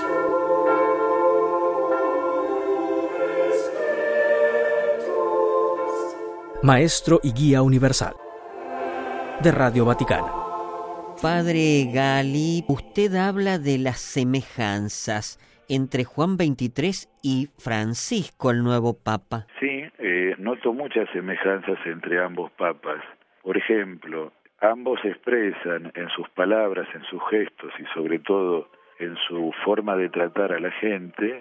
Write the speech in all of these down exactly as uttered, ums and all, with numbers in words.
Maestro y Guía Universal de Radio Vaticana. Padre Gali, usted habla de las semejanzas entre Juan veintitrés y Francisco, el nuevo Papa. Sí, eh, noto muchas semejanzas entre ambos papas. Por ejemplo, ambos expresan en sus palabras, en sus gestos y sobre todo en su forma de tratar a la gente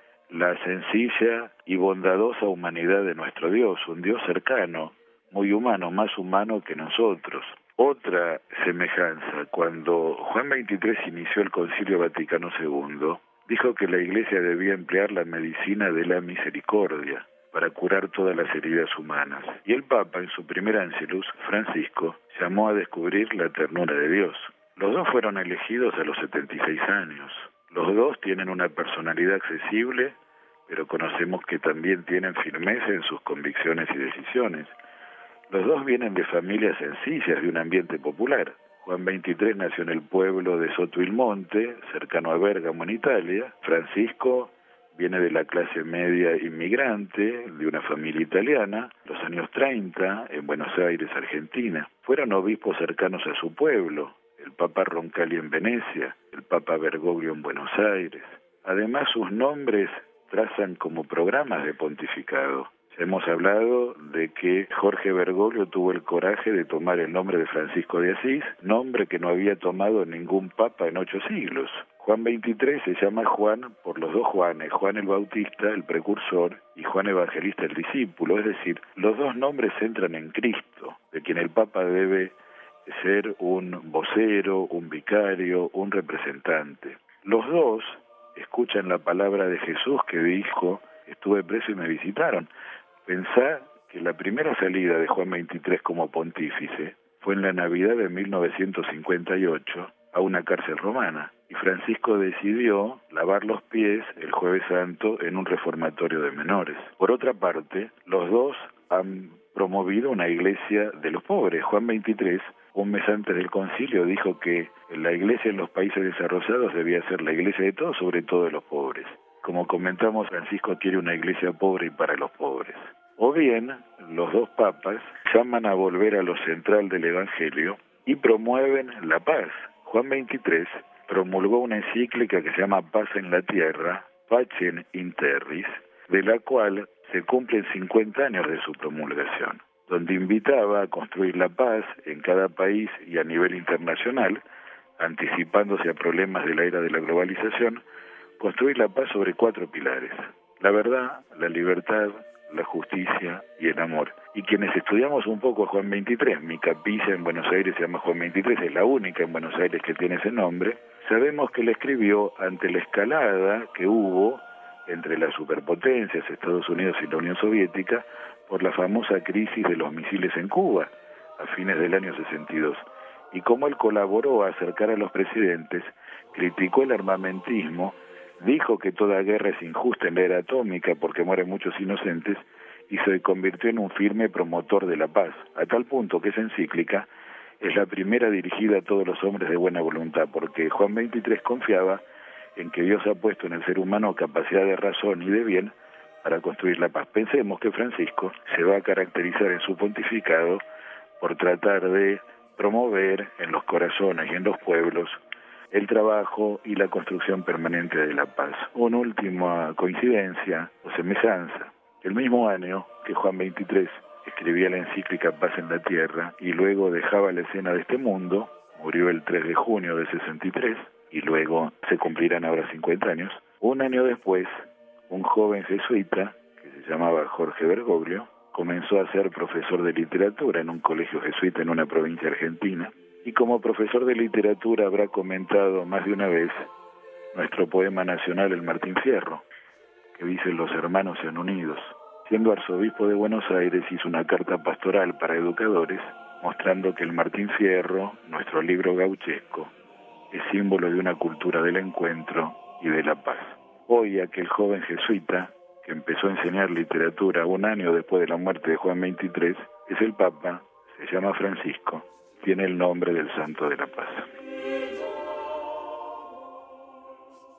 la sencilla y bondadosa humanidad de nuestro Dios, un Dios cercano, muy humano, más humano que nosotros. Otra semejanza, cuando Juan veintitrés inició el Concilio Vaticano segundo, dijo que la Iglesia debía emplear la medicina de la misericordia para curar todas las heridas humanas. Y el Papa, en su primer Angelus, Francisco, llamó a descubrir la ternura de Dios. Los dos fueron elegidos a los setenta y seis años. Los dos tienen una personalidad accesible, pero conocemos que también tienen firmeza en sus convicciones y decisiones. Los dos vienen de familias sencillas, de un ambiente popular. Juan veintitrés nació en el pueblo de Soto il Monte, cercano a Bérgamo, en Italia. Francisco viene de la clase media inmigrante, de una familia italiana, los años treinta, en Buenos Aires, Argentina. Fueron obispos cercanos a su pueblo, el Papa Roncalli en Venecia, el Papa Bergoglio en Buenos Aires. Además, sus nombres trazan como programas de pontificado. Ya hemos hablado de que Jorge Bergoglio tuvo el coraje de tomar el nombre de Francisco de Asís, nombre que no había tomado ningún papa en ocho siglos. Juan veintitrés se llama Juan por los dos Juanes, Juan el Bautista, el precursor, y Juan Evangelista, el discípulo. Es decir, los dos nombres centran en Cristo, de quien el Papa debe ser un vocero, un vicario, un representante. Los dos escuchan la palabra de Jesús que dijo: estuve preso y me visitaron. Pensá que la primera salida de Juan veintitrés como pontífice fue en la Navidad de mil novecientos cincuenta y ocho a una cárcel romana, y Francisco decidió lavar los pies el Jueves Santo en un reformatorio de menores. Por otra parte, los dos han promovido una iglesia de los pobres. Juan veintitrés, un mes antes del concilio, dijo que la iglesia en los países desarrollados debía ser la iglesia de todos, sobre todo de los pobres. Como comentamos, Francisco quiere una iglesia pobre y para los pobres. O bien, los dos papas llaman a volver a lo central del Evangelio y promueven la paz. Juan veintitrés promulgó una encíclica que se llama Paz en la Tierra, Pacem in Terris, de la cual se cumplen cincuenta años de su promulgación, donde invitaba a construir la paz en cada país y a nivel internacional, anticipándose a problemas de la era de la globalización, construir la paz sobre cuatro pilares: la verdad, la libertad, la justicia y el amor. Y quienes estudiamos un poco a Juan veintitrés, mi capilla en Buenos Aires se llama Juan veintitrés, es la única en Buenos Aires que tiene ese nombre, sabemos que la escribió ante la escalada que hubo entre las superpotencias, Estados Unidos y la Unión Soviética, por la famosa crisis de los misiles en Cuba, a fines del año sesenta y dos. Y como él colaboró a acercar a los presidentes, criticó el armamentismo, dijo que toda guerra es injusta en la era atómica porque mueren muchos inocentes, y se convirtió en un firme promotor de la paz, a tal punto que esa encíclica es la primera dirigida a todos los hombres de buena voluntad, porque Juan veintitrés confiaba en que Dios ha puesto en el ser humano capacidad de razón y de bien para construir la paz. Pensemos que Francisco se va a caracterizar en su pontificado por tratar de promover en los corazones y en los pueblos el trabajo y la construcción permanente de la paz. Una última coincidencia o semejanza: el mismo año que Juan veintitrés escribía la encíclica Paz en la Tierra y luego dejaba la escena de este mundo, murió el tres de junio de sesenta y tres, y luego se cumplirán ahora cincuenta años, un año después, un joven jesuita, que se llamaba Jorge Bergoglio, comenzó a ser profesor de literatura en un colegio jesuita en una provincia argentina, y como profesor de literatura habrá comentado más de una vez nuestro poema nacional, el Martín Fierro, que dice: los hermanos sean unidos. Siendo arzobispo de Buenos Aires, hizo una carta pastoral para educadores, mostrando que el Martín Fierro, nuestro libro gauchesco, es símbolo de una cultura del encuentro y de la paz. Hoy aquel joven jesuita, que empezó a enseñar literatura un año después de la muerte de Juan veintitrés, es el Papa, se llama Francisco, tiene el nombre del Santo de la Paz.